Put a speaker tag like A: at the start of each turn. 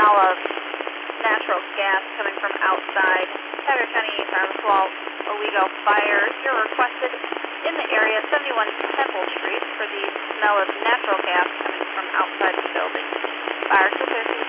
A: smell of natural gas coming from outside. Cuyahoga County Swamp Owego Fire, you're requested in the area 71 Temple Street for the smell of natural gas coming from outside the building. Fire 213